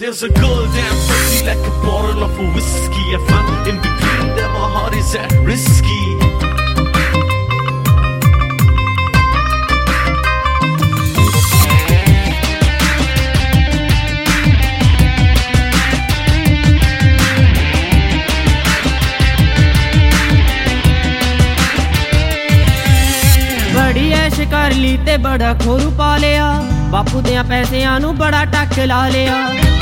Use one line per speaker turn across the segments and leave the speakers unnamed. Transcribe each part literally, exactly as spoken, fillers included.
There's a girl damn sexy like a bottle of a whiskey. I find in between them my heart is at risky.
बड़ी ऐश कर ली ते बड़ा खोरू पा लिया, बापू दियां पैसियां नू बड़ा टक ला लिया।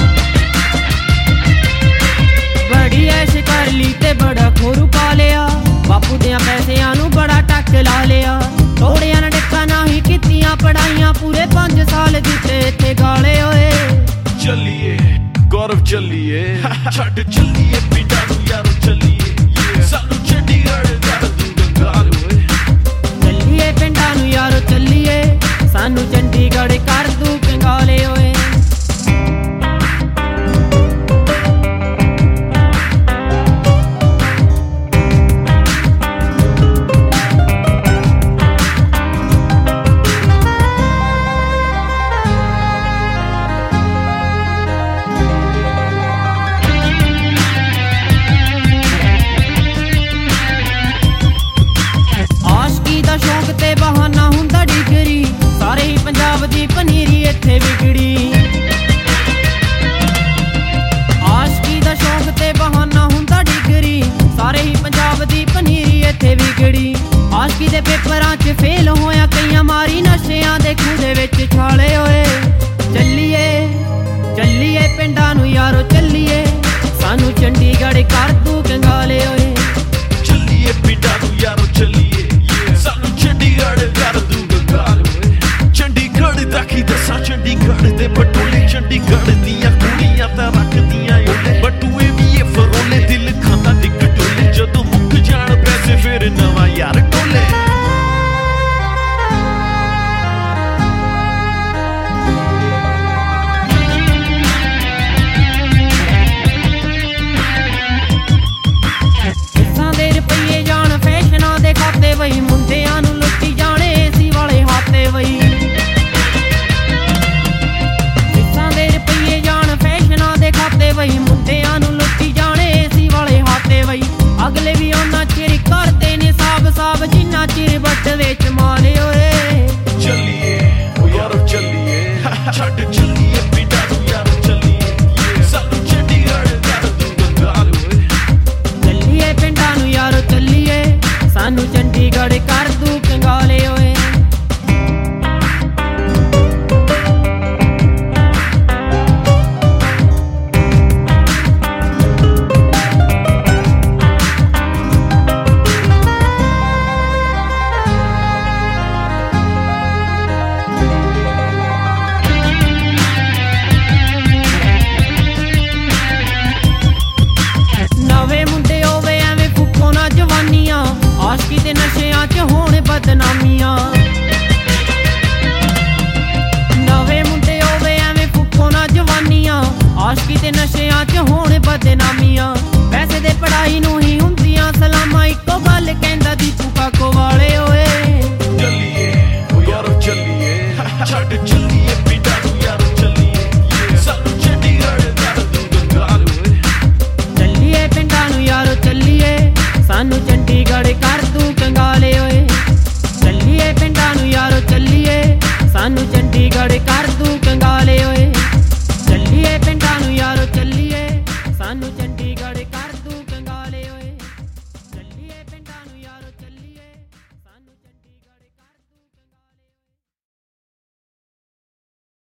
बड़ी ऐश कर ली ते बड़ा खोरू पा लिया, बापू दियां पैसियां नू बड़ा टक ला लिया। थोड़ियां ने डिक्का ना ही कीतियां पढ़ाइयां, पूरे पांच साल दिते इत्थे गाले होए।
चलिए गौरव चलिए छड़ चलिए पिंडां नू यारो चलिए, सानू चंडीगढ़ कर दूंगा गाल होए।
चलिए पिंडां नू यारो चलिए, सानू चंडीगढ़ कर दूं कंगाले होए। शौक ते बहाना हुंदा डिगरी, सारे ही पंजाब दी पनीरी इत्थे विगड़ी। आशकी दा शौक ते बहाना हुंदा डिगरी, सारे ही पंजाब दी पनीरी इत्थे विगड़ी। आशकी दे पेपरां च फेल होया कईयां, मारी नशेआं दे खूह दे विच छाले होए। चलिए चलिए पिंडां नू यारो चलिए, सानू चंडीगढ़ कर दूं कंगाले होए।
चलिए पिंडां नू यारो चलिए, सानू चंडीगढ़ कर दूंगा गाल होए। चंडीगढ़ दा की दसां, चंडीगढ़ दे पटोले, चंडीगढ़ दियां कुड़ियां तां रखदियां ओले। बटूए भी ये फरोले, दिल खांदा डिग डोले, जदों मुੱਕ जाण पैसे फिर नवां यार टोले। वही मुंडियां नू लुट्टी जाने सी वाले हाथे वही, किसां दे रुपये जान फैशनां दे खाते वही। मुंडियां नू लुट्टी जाने सी वाले हाथे वही, अगले भी उन्ना चिर करदे ने साब साब जिन्ना चिर बट विच मारे होए। चलिए ओ यारो चलिए छड़ चलिए पिंडां नू यारो चलिए, सानू चंडीगढ़ कर दूंगा गाल होए।
चलिए पिंडां नू यारो चलिए, सानू चंडीगढ़ कर दूं कंगाले होए। नवे मुंडे होवे एवें फुक्को ना जवानियां, आशकी ते नशियां च होण बदनामियां। नवे मुंडे होवे एवें फुक्को ना जवानियां, आशकी ते नशियां च होण बदनामियां। पैसे दे पढ़ाई नू ही हुंदियां सलामां, इक्को गल कहंदा दीपू काको वाले होए।
चलिए ओ यारो चलिए छड़ चलिए पिंडां नू यारो चलिए, सानू चंडीगढ़ कर दूंगा गाल होए।
चलिए पिंडां नू यारो चलिए, सानू चंडीगढ़ कर दूं कंगाले होए। चलिए पिंडां नू यारो चलिए, सानू चंडीगढ़ कर दूं कंगाले होए। चलिए पिंडां नू यारो चलिए, सानू